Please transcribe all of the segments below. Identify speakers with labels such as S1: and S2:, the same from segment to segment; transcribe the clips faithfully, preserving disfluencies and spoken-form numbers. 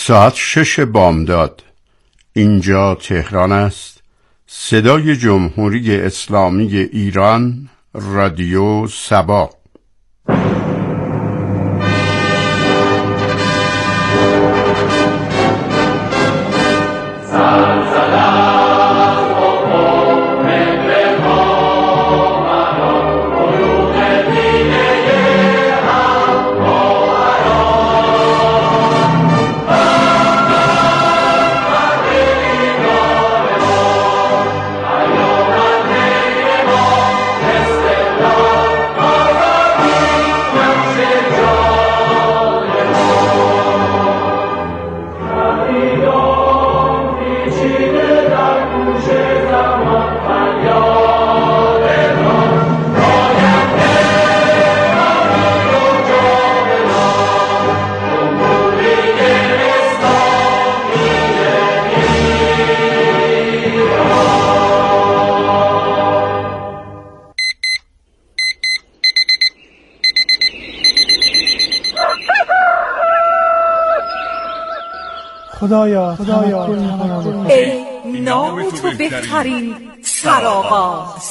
S1: ساعت شش بامداد. اینجا تهران است. صدای جمهوری اسلامی ایران، رادیو سبا.
S2: خدایا خدایا
S3: ای نام تو بهترین سرآغاز.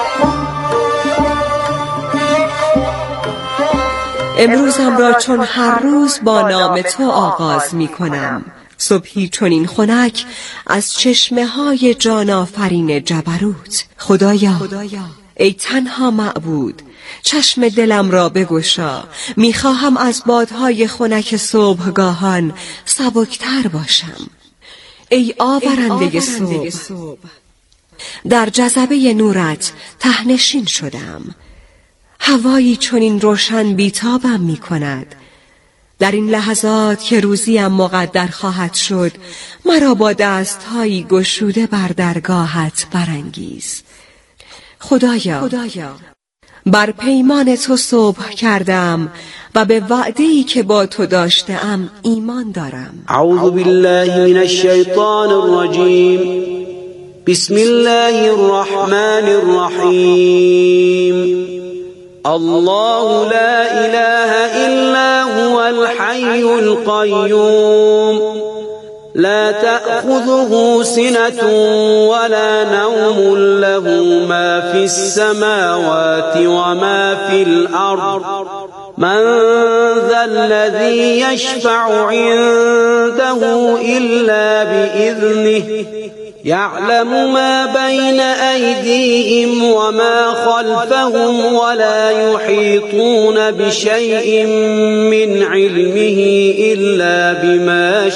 S3: امروزم را چون هر روز با نام تو آغاز می کنم. صبحی چنین خنک از چشمه های جان آفرین جبروت. خدایا ای تنها معبود، چشم دلم را بگشا. میخواهم از بادهای خنک صبحگاهان سبکتر باشم. ای آورنده صبح، در جذبه نورت تهنشین شدم. هوایی چنین روشن بیتابم میکند. در این لحظات که روزیم مقدر خواهد شد، مرا با دستهایی گشوده بر درگاهت برانگیز. خدایا, خدایا بر پیمان تو صبح کردم و به وعده‌ای که با تو داشتم ایمان دارم.
S4: اعوذ بالله من الشیطان الرجیم. بسم الله الرحمن الرحیم. الله لا اله الا هو الحي القيوم لا تأخذه سنة ولا نوم له ما في السماوات وما في الأرض من ذا الذي يشفع عنده إلا بإذنه يعلم ما بين أيديهم وما خلفهم ولا يحيطون بشيء من علمه إلا بما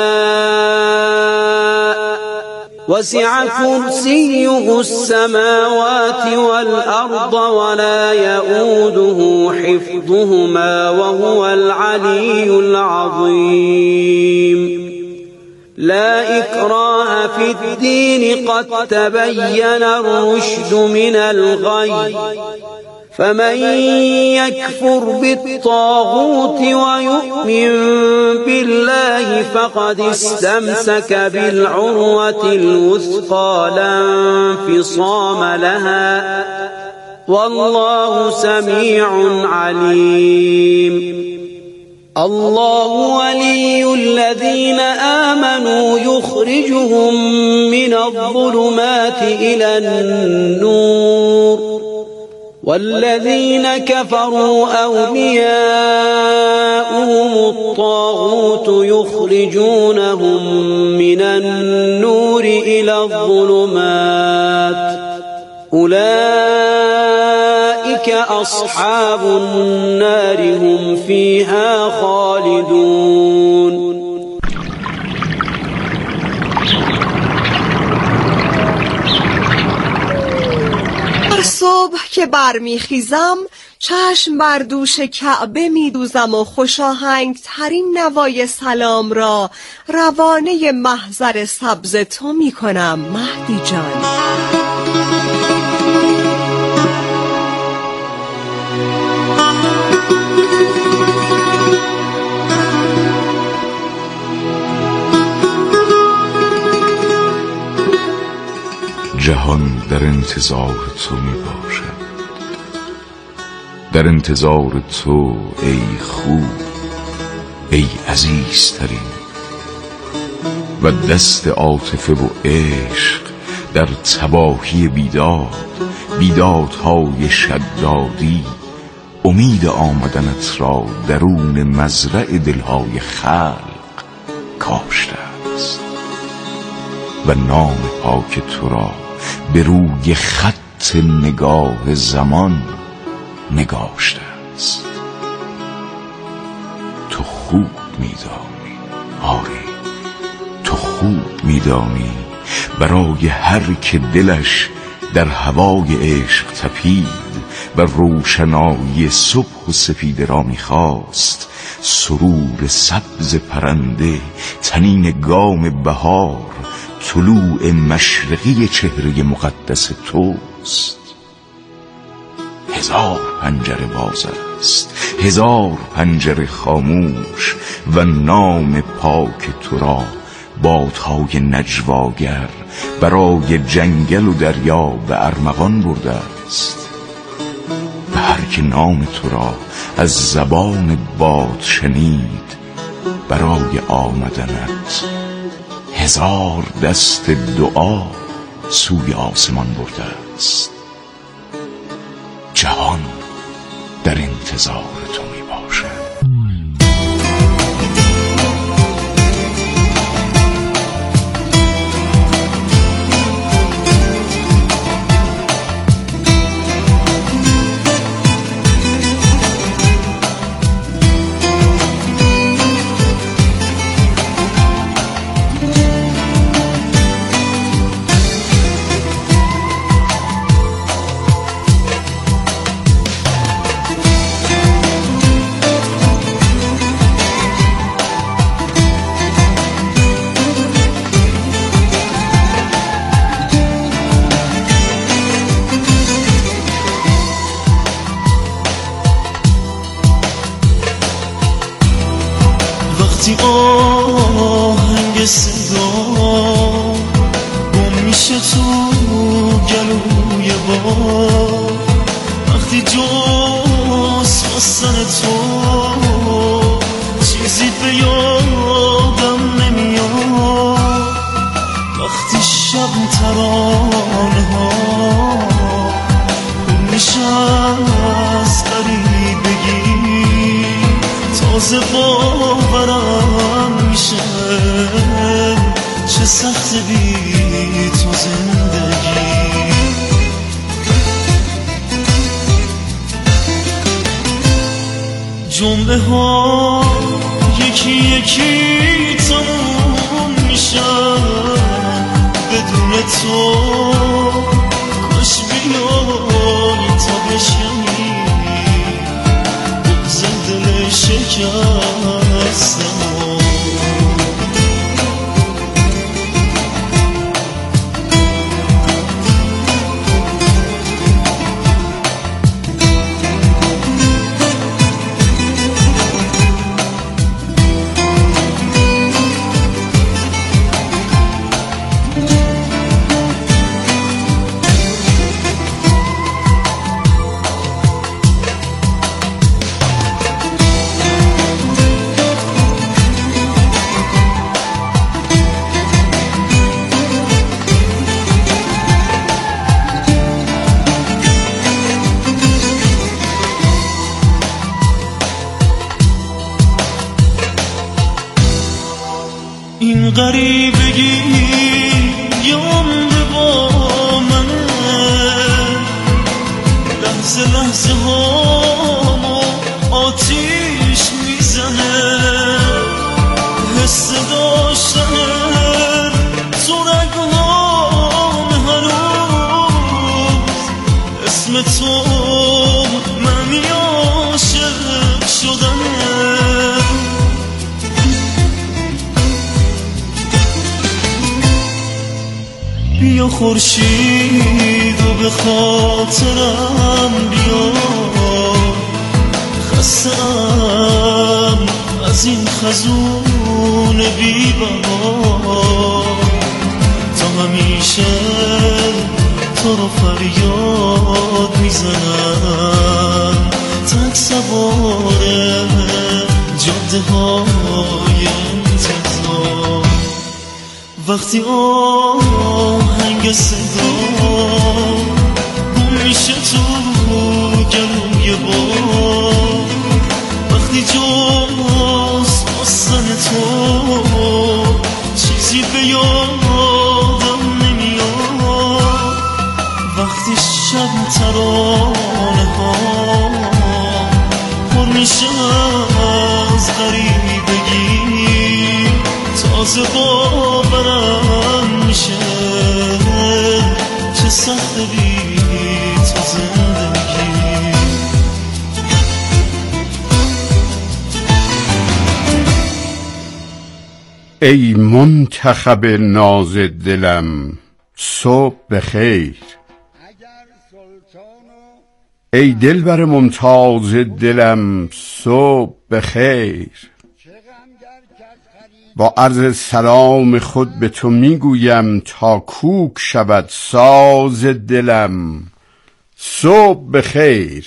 S4: شاء وسع كرسيه السماوات والأرض ولا يؤوده حفظهما وهو العلي العظيم. لا إكراه في الدين قد تبين الرشد من الغي فمن يكفر بالطاغوت ويؤمن بالله فقد استمسك بالعروة الوثقى لا انفصام لها والله سميع عليم. الله ولي الذين آمنوا يخرجهم من الظلمات إلى النور والذين كفروا أولياؤهم الطاغوت يخرجونهم من النور إلى الظلمات أولئك أصحاب النار هم فيها خالدون.
S3: هر صبح که برمیخیزم چشم بر دوش کعبه میدوزم و خوشاهنگ ترین نوای سلام را روانه محضر سبز تو میکنم مهدی جان.
S5: جهان در انتظار تو می باشد، در انتظار تو ای خوب، ای عزیزترین، و دست عاطفه و عشق در تباهی بیداد، بیدادهای شدادی امید آمدنت را درون مزرع دلهای خلق کاشته است و نام پاک تو را به روی خط نگاه زمان نگاشته است. تو خوب می‌دانی، آری تو خوب می‌دانی برای هر که دلش در هوای عشق تپید و روشنایی صبح و سپیده را می‌خواست، سرور سبز پرنده، طنین گام بهار، طلوع مشرقی چهره مقدس توست. هزار پنجره باز است، هزار پنجره خاموش و نام پاک تو را بادهای نجواگر برای جنگل و دریا به ارمغان برده است. و هر که نام تو را از زبان باد شنید، برای آمدنت هزار دست دعا سوی آسمان برده است. جهان در انتظار تو می باشد.
S2: وقتی آهنگ صدا گم میشه تو گلوی باد، وقتی جز خواستن تو چیزی به یادم نمیاد، وقتی شب ترانه ها گم میشه از غریبگی، تازه باورم میشه چه سخت بی تو زندگی. جمله ها یکی یکی تموم میشن بدون تو، کاش بیای تا بشنی بغض دل شکستم. این غریبگی یامده با منه، لحظه لحظه هامو آتیش میزنه، حس داشتن تو رگهام هنوز، اسم تو من عاشق شدنه. بیا خورشید و به خاطرم بیار، خستم از این خزون بی بها، تا همیشه تو رو فریاد میزنم، تک سوار جاده های انتظار. وقتی آهنگ صدا گم میشه تو گلوی باد، وقتی جز بستن تو چیزی به یادم نمیاد، وقتی شب ترانه ها پر میشه از غریبگی، تازه باورم میشه چه سخت بی تو زندگی.
S1: ای منتخب ناز دلم صبح بخیر، ای دلبر ممتاز دلم صبح بخیر. با عرض سلام خود به تو میگویم تا کوک شود ساز دلم صبح بخیر.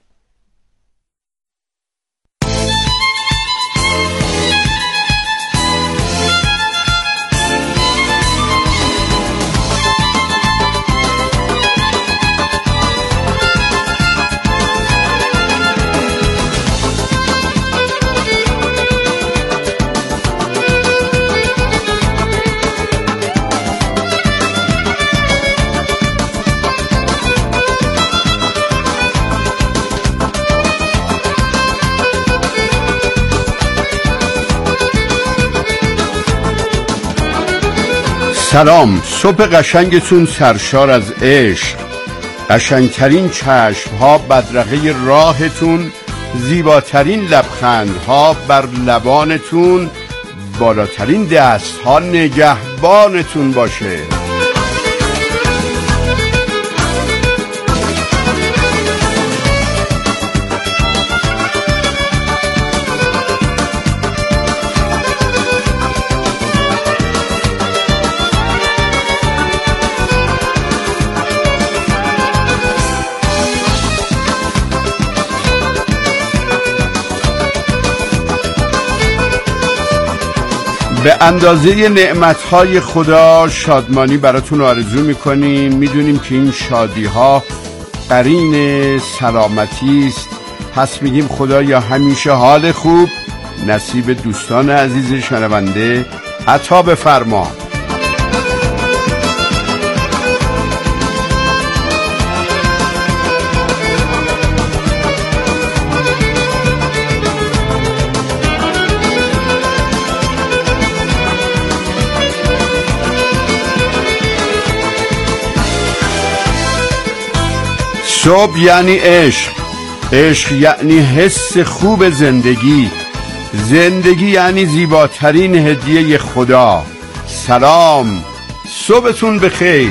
S1: سلام، صبح قشنگتون سرشار از عشق، قشنگترین چشمها بدرقه راهتون، زیباترین لبخندها بر لبانتون، بالاترین دستها نگهبانتون باشه. به اندازه نعمتهای خدا شادمانی براتون آرزو میکنیم. میدونیم که این شادیها قرین سلامتی است، پس میگیم خدایا همیشه حال خوب نصیب دوستان عزیز شنونده عطا بفرما. صبح یعنی عشق، عشق یعنی حس خوب زندگی، زندگی یعنی زیباترین هدیه خدا. سلام، صبحتون بخیر.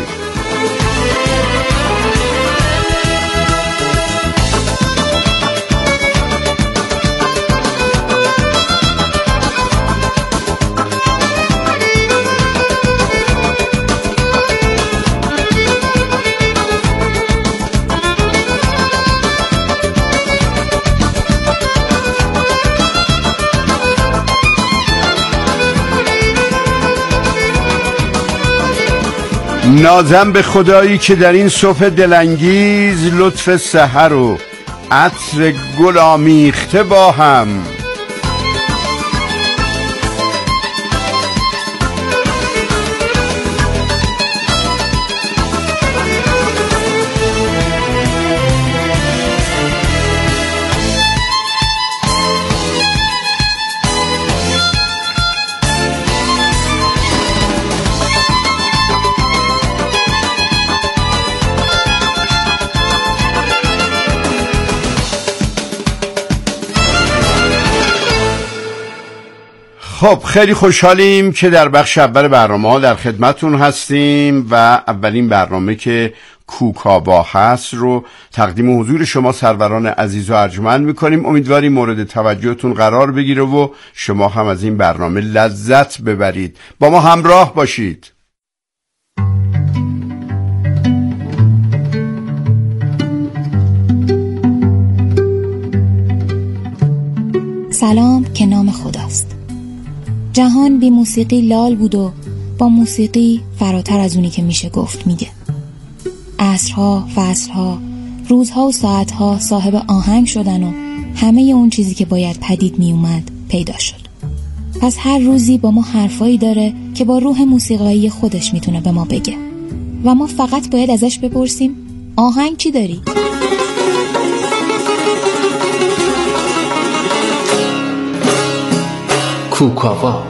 S1: نازم به خدایی که در این صبح دلانگیز لطف سحر و عطر گل آمیخته با هم، خب خیلی خوشحالیم که در بخش اول برنامه ها در خدمتون هستیم و اولین برنامه که کوکابا هست رو تقدیم حضور شما سروران عزیز و ارجمند میکنیم. امیدواریم مورد توجهتون قرار بگیره و شما هم از این برنامه لذت ببرید. با ما همراه باشید.
S6: سلام که نام خداست. جهان بی موسیقی لال بود و با موسیقی فراتر از اونی که میشه گفت میگه. عصرها، فصلها، روزها و ساعتها صاحب آهنگ شدن و همه اون چیزی که باید پدید میومد پیدا شد. پس هر روزی با ما حرفایی داره که با روح موسیقایی خودش میتونه به ما بگه و ما فقط باید ازش بپرسیم آهنگ چی داری؟
S7: کوکاوا.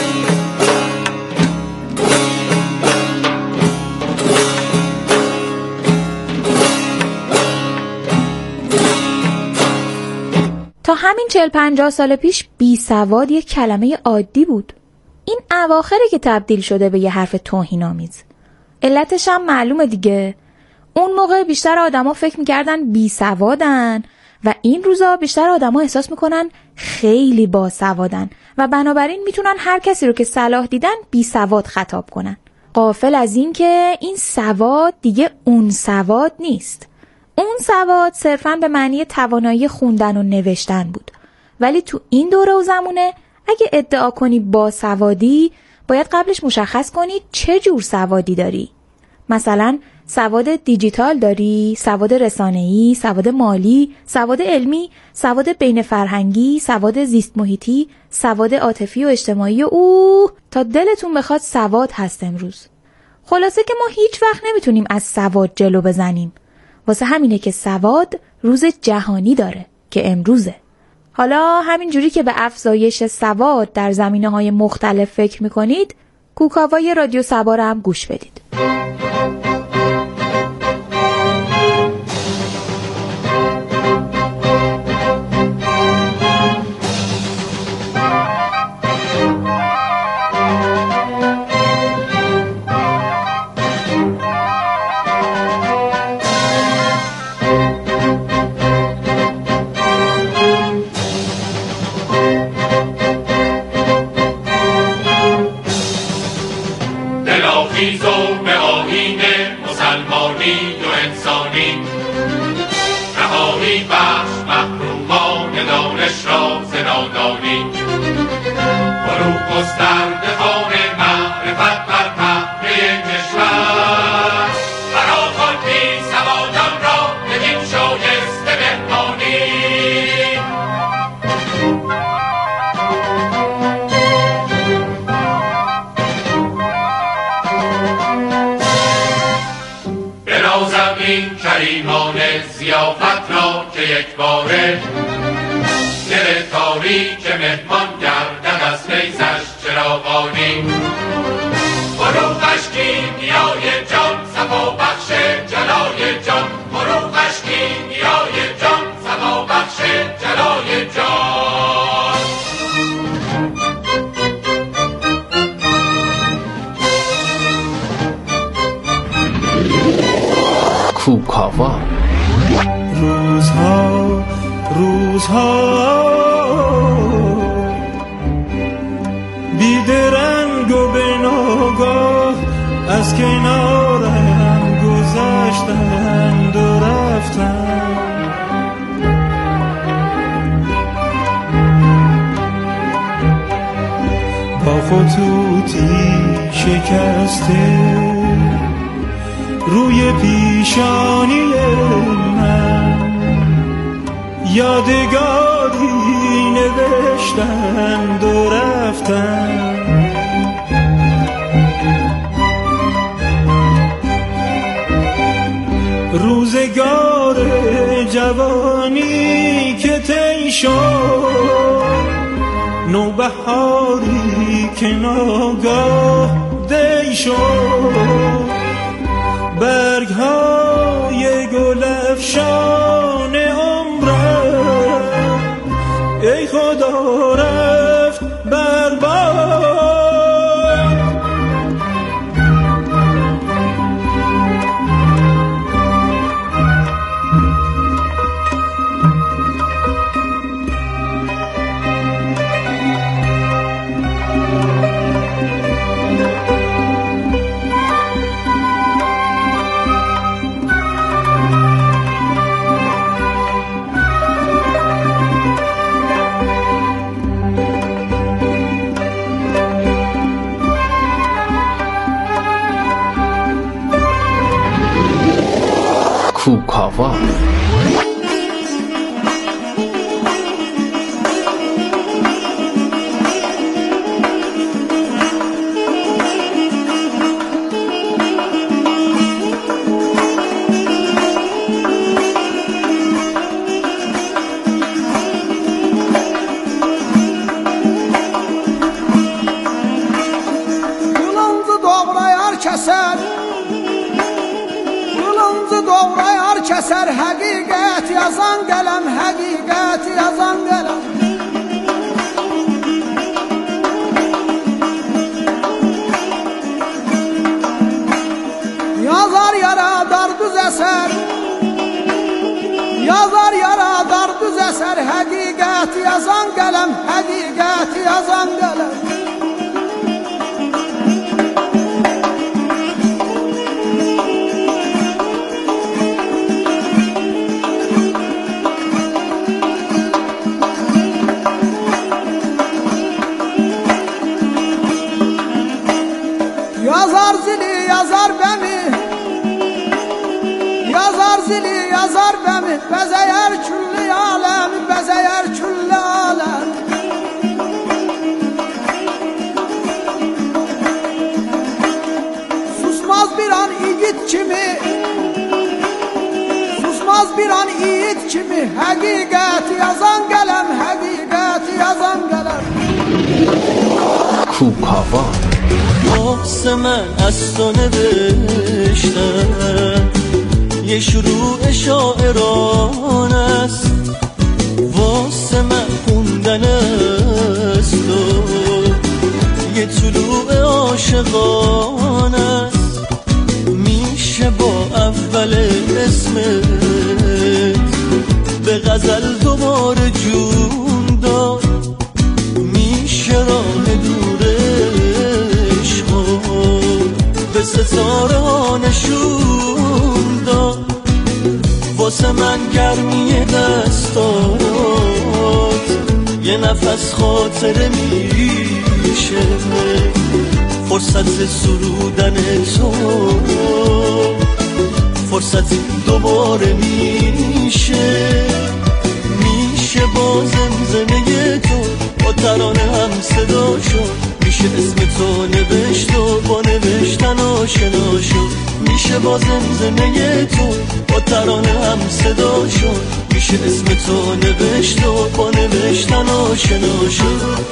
S8: تا همین چهل پنجاه سال پیش بی سواد یک کلمه عادی بود. این اواخره که تبدیل شده به یه حرف توهین‌آمیز. علتش هم معلومه دیگه. اون موقع بیشتر آدما فکر می‌کردن بی سوادن و این روزا بیشتر آدما احساس می‌کنن خیلی باسوادن و بنابراین میتونن هر کسی رو که صلاح دیدن بی سواد خطاب کنن. غافل از این که این سواد دیگه اون سواد نیست. اون سواد صرفاً به معنی توانایی خوندن و نوشتن بود. ولی تو این دوره و زمونه اگه ادعا کنی با سوادی باید قبلش مشخص کنی چه جور سوادی داری. مثلا سواد دیجیتال داری، سواد رسانه‌ای، سواد مالی، سواد علمی، سواد بین فرهنگی، سواد زیست محیطی، سواد عاطفی و اجتماعی و اوه تا دلتون بخواد سواد هست امروز. خلاصه که ما هیچ وقت نمیتونیم از سواد جلو بزنیم. واسه همینه که سواد روز جهانی داره که امروزه. حالا همین جوری که به افزایش سواد در زمینه‌های مختلف فکر میکنید، کوکاوای رادیو سبا رو هم گوش بدید.
S9: کریمان ضیافت را که یک باره دل تاریک مهمان گردد از فیضش چراغانی فروغش کیمیای جان صفا بخش جلای جان فروغش کیمیای جان صفا بخش جلای جان.
S7: کوکاوا.
S2: روزها روزها بیدرنگ و به ناگاه از کنارم گذشتند و رفتند با خطوطی شکسته روی پیشانی من یادگاری نوشتند و رفتند روزگار جوانی که طی شد نوبهاری که ناگاه دی شد برگ های گل افشان عمرم ای خدا رفت برباد.
S7: کوکاوا.
S10: Keser hakikat yazan gelem, hakikat yazan gelem. Yazar yaradar düz eser, yazar yaradar düz eser, hakikat yazan gelem, hakikat yazan gelem. Yazar zili yazar beni, yazar zili yazar beni, bezeyer külli alem, bezeyer külli alem. Susmaz bir an yiğit kimi, susmaz bir an yiğit kimi, hakikat yazan gelem, hakikat yazan gelem.
S7: کوکاوا.
S2: واسه من از تو نوشتم یه شروع شاعران است، واسه من خوندن از تو یه طلوع عاشقان است. میشه با اول اسمت به غزل دوباره جون داد، میشه راه دوره به ستاره ها نشون داد. واسه من گرمی دستات یه نفس خاطره میشه، فرصت سرودن تو فرصت دوباره میشه. میشه با زمزمه تو با ترانه هم صدا شد، میشه اسم تو نوشت و با نوشتن آشنا شد. میشه با زمزمه تو با ترانه هم صدا شد، میشه اسم تو نوشت و با نوشتن آشنا شد.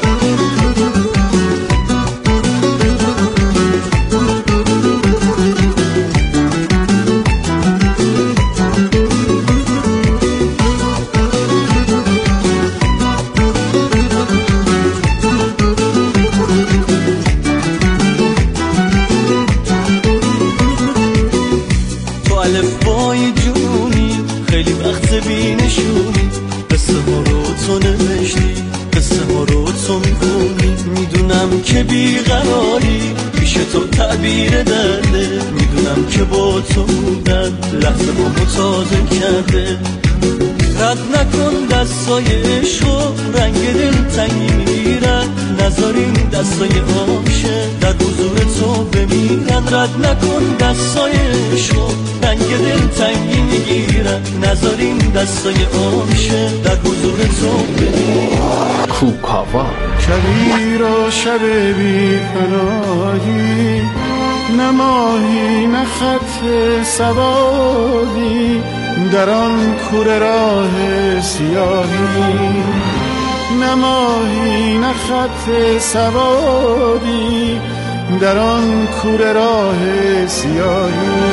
S2: الفبای جونی خیلی وقت بینشونی، قصه ها رو تو نوشتی، قصه ها رو تو میخونی. میدونم که بیقراری پیش تو تعبیر درده، میدونم که با تو بودن لحظه با متازه کرده. رد نکن دستای عشق رنگ دل تنگی میرن، نذارین دستای عاشق در حضور تو بمیرن. رد نکن دستای عشق رنگ دل تنگی میگیرن، نذارین دستای عاشق در حضور تو بمیرن.
S7: کوکاوا.
S11: شبی را شب بی پناهی، نه ماهی نه خط سوادی، در آن کوره راه سیاهی. نه ماهی نه خط سوادی، در آن کوره راه سیاهی.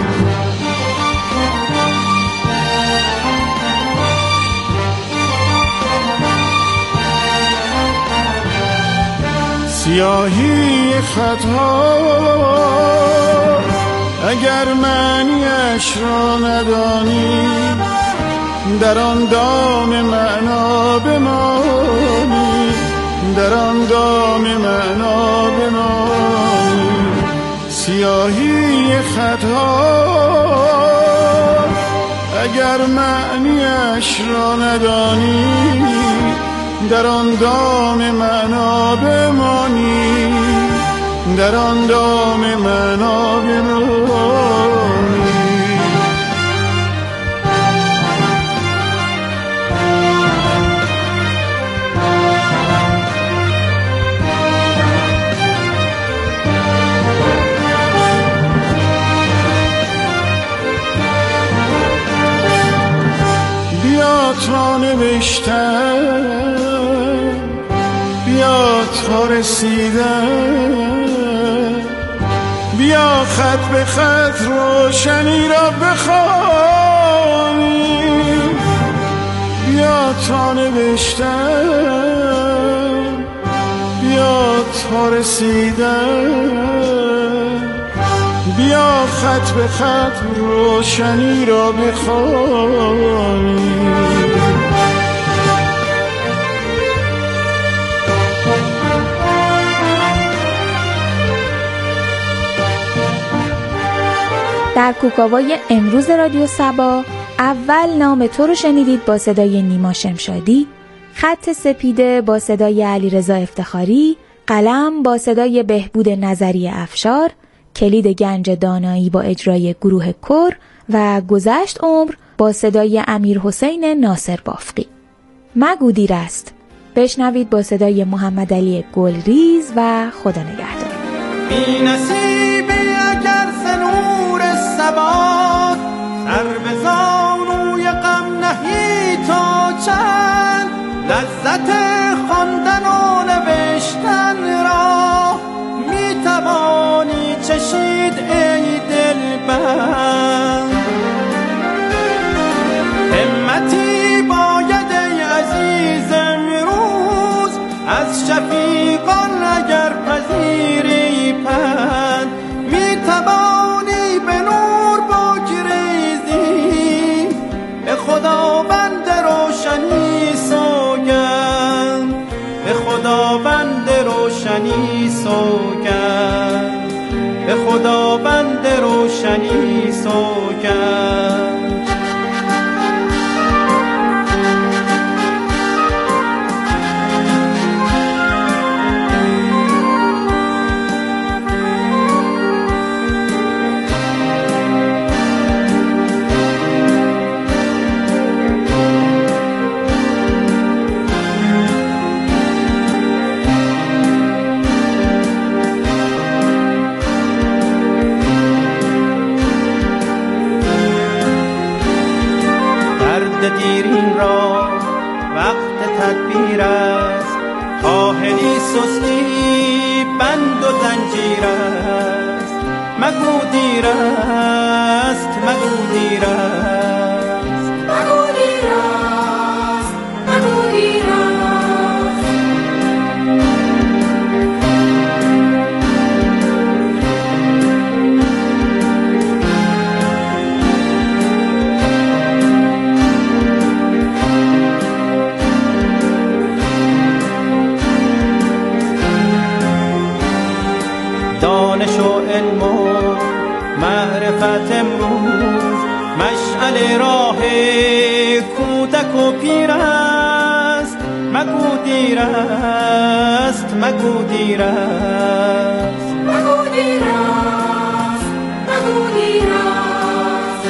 S11: سیاهی خطها اگر معنیش را ندانی، در آن دام معنا بمانی، در آن دام معنا بمانی. سیاهی خطها اگر معنیش را ندانی، در آن دام معنا بمانی، در آن دام معنا بمانی. نوشتم بیا تا رسیدم، بیا خط به خط روشنی را بخوانیم، بیا تا نوشتم بیا تا رسیدم، بیا خط به خط روشنی را بخوانیم.
S8: در کوکاوای امروز رادیو صبا اول نام تو رو شنیدید با صدای نیما شمشادی، خط سپیده با صدای علیرضا افتخاری، قلم با صدای بهبود نظری افشار، کلید گنج دانایی با اجرای گروه کر و گذشت عمر با صدای امیر حسین ناصر بافقی. مگو دیر است بشنوید با صدای محمد علی گلریز و خدا نگهدار.
S10: بی نصیبی اگر سنور ثبات سر به زانوی غم نهی تا چند، لذت خواندن و نوشتن را می توانی چشید ای دلبند. همتی باید ای عزیز امروز از شفیقان اگر پذیری پند، می توانی به نور بگریزی به خداوند روشنی سوگند، به خداوند روشنی سوگند، به خداوند روشنی سوگند. دیرین را وقت تدبیر است، کاهلی سستی بند و زنجیر است. مگو دیر است، مگو دیر است، مگو دیر است، مگو دیر است. دانش و علم و معرفت امروز مشعل راه کودک و پیر است. مگو دیر است، مگو دیر است، مگو دیر است، مگو دیر است.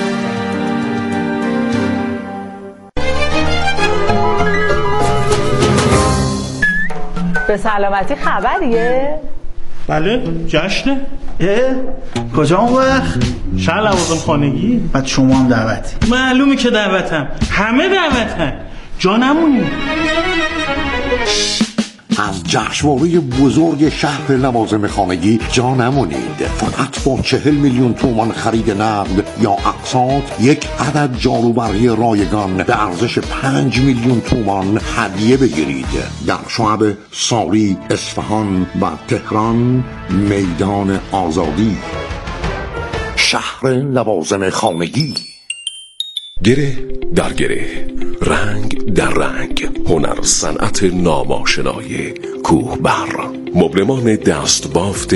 S12: به سلامتی خبریه؟
S13: بله جشنه. اه کجا اون وقت؟ شهر لوازم خانگی.
S14: بعد شما هم دعوتی؟
S13: معلومه که دعوتم، همه دعوتن، جا نمونی.
S15: از جشنواره بزرگ شهر لوازم خانگی جا نمونید. فقط با چهل میلیون تومان خرید نقد یا اقساط یک عدد جاروبرقی رایگان به ارزش پنج میلیون تومان هدیه بگیرید. در شعب ساری، اصفهان و تهران میدان آزادی. شهر لوازم خانگی.
S16: گره در گره، رنگ در رنگ، هنر صنعت ناماشنای کوه بر، مبلمان دست بافت